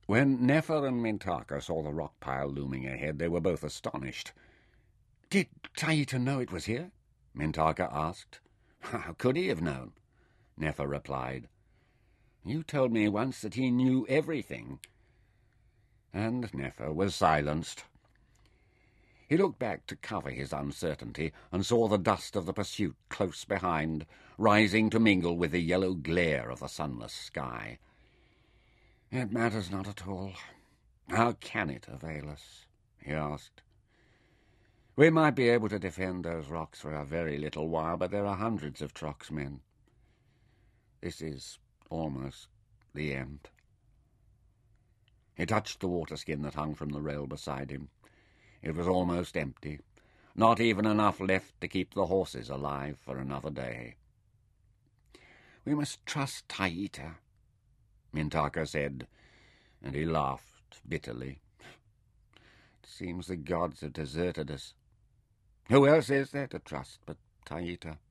When Nefer and Mintaka saw the rock pile looming ahead, they were both astonished. "Did Taita know it was here?" Mintaka asked. "How could he have known?" Nefer replied. "You told me once that he knew everything." And Nefer was silenced. He looked back to cover his uncertainty and saw the dust of the pursuit close behind, rising to mingle with the yellow glare of the sunless sky. "It matters not at all. How can it avail us?" he asked. "We might be able to defend those rocks for a very little while, but there are hundreds of Trok's men. This is almost the end." He touched the water-skin that hung from the rail beside him. It was almost empty, not even enough left to keep the horses alive for another day. "We must trust Taita," Mintaka said, and he laughed bitterly. "It seems the gods have deserted us. Who else is there to trust but Taita?"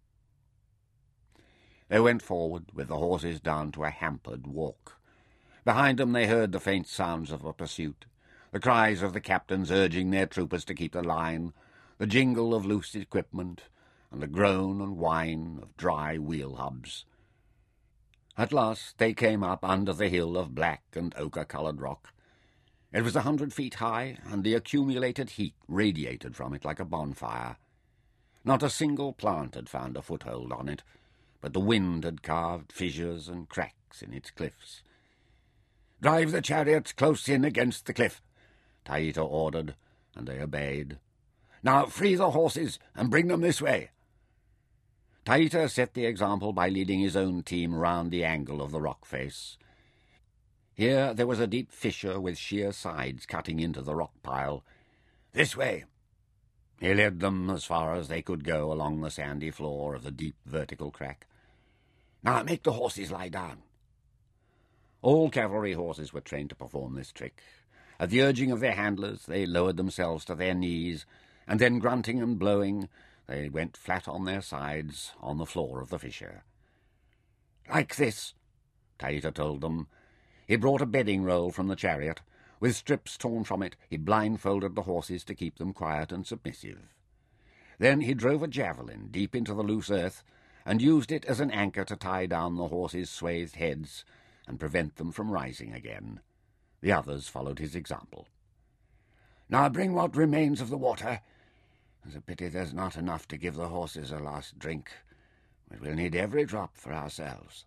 They went forward, with the horses down to a hampered walk. Behind them they heard the faint sounds of a pursuit, the cries of the captains urging their troopers to keep the line, the jingle of loose equipment, and the groan and whine of dry wheel hubs. At last they came up under the hill of black and ochre-coloured rock. It was 100 feet high, and the accumulated heat radiated from it like a bonfire. Not a single plant had found a foothold on it, but the wind had carved fissures and cracks in its cliffs. "Drive the chariots close in against the cliff," Taita ordered, and they obeyed. "Now free the horses and bring them this way." Taita set the example by leading his own team round the angle of the rock face. Here there was a deep fissure with sheer sides cutting into the rock pile. "This way." He led them as far as they could go along the sandy floor of the deep vertical crack. "Now make the horses lie down." All cavalry horses were trained to perform this trick. At the urging of their handlers they lowered themselves to their knees, and then, grunting and blowing, they went flat on their sides on the floor of the fissure. "Like this," Taita told them. He brought a bedding roll from the chariot. With strips torn from it, he blindfolded the horses to keep them quiet and submissive. Then he drove a javelin deep into the loose earth and used it as an anchor to tie down the horses' swathed heads and prevent them from rising again. The others followed his example. "Now bring what remains of the water. It's a pity there's not enough to give the horses a last drink, but we'll need every drop for ourselves."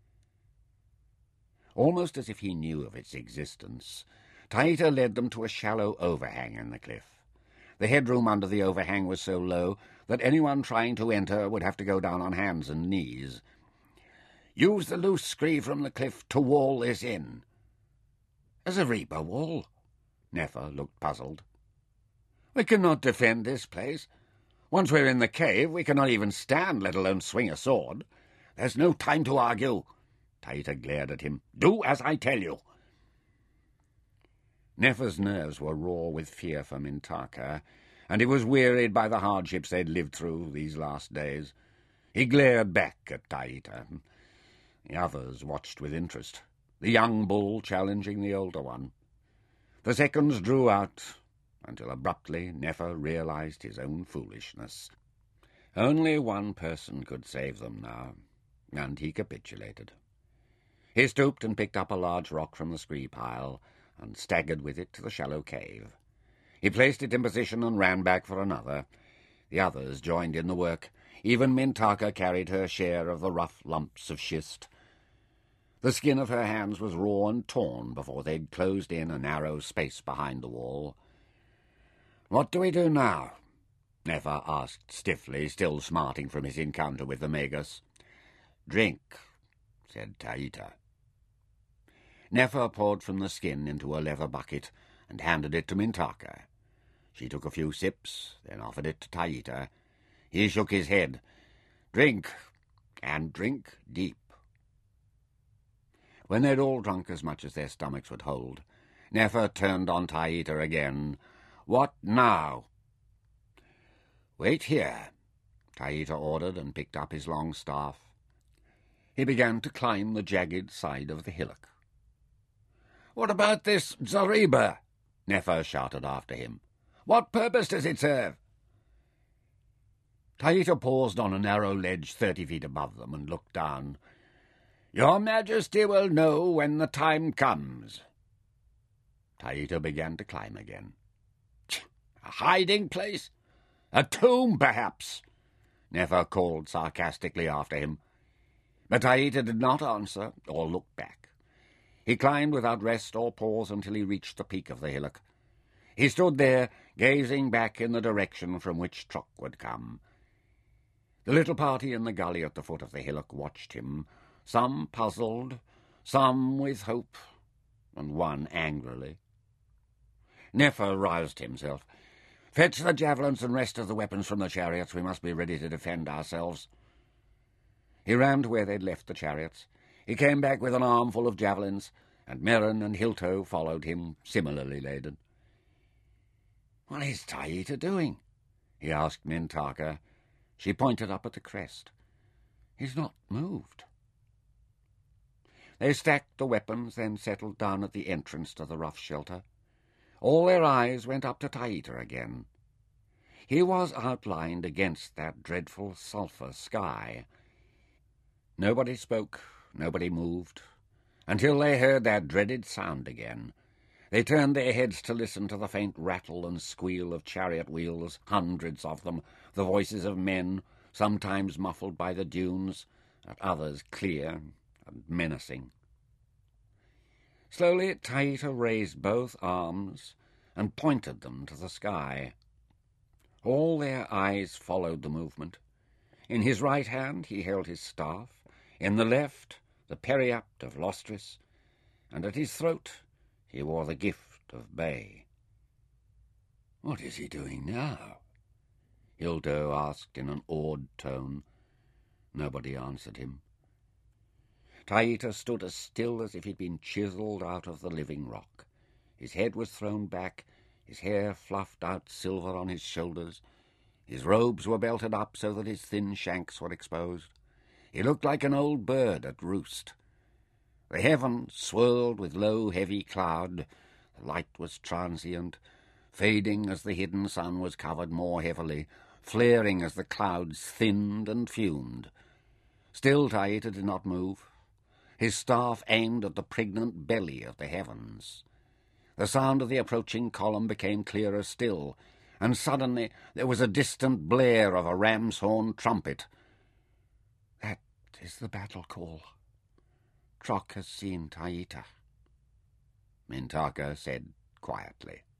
Almost as if he knew of its existence, Taita led them to a shallow overhang in the cliff. The headroom under the overhang was so low that anyone trying to enter would have to go down on hands and knees. "Use the loose scree from the cliff to wall this in." "A Zareba wall?" Nefer looked puzzled. "We cannot defend this place. Once we're in the cave, we cannot even stand, let alone swing a sword. There's no time to argue." Taita glared at him. "Do as I tell you." Nefer's nerves were raw with fear for Mintaka, and he was wearied by the hardships they'd lived through these last days. He glared back at Taita. The others watched with interest, the young bull challenging the older one. The seconds drew out, until abruptly Nefer realized his own foolishness. Only one person could save them now, and he capitulated. He stooped and picked up a large rock from the scree pile and staggered with it to the shallow cave. He placed it in position and ran back for another. The others joined in the work. Even Mintaka carried her share of the rough lumps of schist. The skin of her hands was raw and torn before they'd closed in a narrow space behind the wall. "What do we do now?" Nefer asked stiffly, still smarting from his encounter with the Magus. "Drink," said Taita. Nefer poured from the skin into a leather bucket and handed it to Mintaka. She took a few sips, then offered it to Taita. He shook his head. "Drink, and drink deep." When they'd all drunk as much as their stomachs would hold, Nefer turned on Taita again. "What now?" "Wait here," Taita ordered, and picked up his long staff. He began to climb the jagged side of the hillock. "What about this zareba?" Nefer shouted after him. "What purpose does it serve?" Taita paused on a narrow ledge 30 feet above them and looked down. "Your Majesty will know when the time comes." Taita began to climb again. "A hiding place? A tomb, perhaps?" Nefer called sarcastically after him. But Taita did not answer or look back. He climbed without rest or pause until he reached the peak of the hillock. He stood there, gazing back in the direction from which Trok would come. The little party in the gully at the foot of the hillock watched him, some puzzled, some with hope, and one angrily. Nefer roused himself. "Fetch the javelins and rest of the weapons from the chariots. We must be ready to defend ourselves." He ran to where they'd left the chariots. He came back with an armful of javelins, and Merrin and Hilto followed him, similarly laden. "What is Taita doing?" he asked Mintaka. She pointed up at the crest. "He's not moved." They stacked the weapons, then settled down at the entrance to the rough shelter. All their eyes went up to Taita again. He was outlined against that dreadful sulphur sky. Nobody spoke, nobody moved, until they heard that dreaded sound again. They turned their heads to listen to the faint rattle and squeal of chariot wheels, hundreds of them, the voices of men, sometimes muffled by the dunes, at others clear and menacing. Slowly Taita raised both arms and pointed them to the sky. All their eyes followed the movement. In his right hand he held his staff, in the left the periapt of Lostris, and at his throat he wore the gift of Bay. "What is he doing now?" Hildo asked in an awed tone. Nobody answered him. Taita stood as still as if he'd been chiselled out of the living rock. His head was thrown back, his hair fluffed out silver on his shoulders. His robes were belted up so that his thin shanks were exposed. He looked like an old bird at roost. The heavens swirled with low, heavy cloud. The light was transient, fading as the hidden sun was covered more heavily, flaring as the clouds thinned and fumed. Still Taita did not move. His staff aimed at the pregnant belly of the heavens. The sound of the approaching column became clearer still, and suddenly there was a distant blare of a ram's horn trumpet. "That is the battle call. Trok has seen Taita," Mintaka said quietly.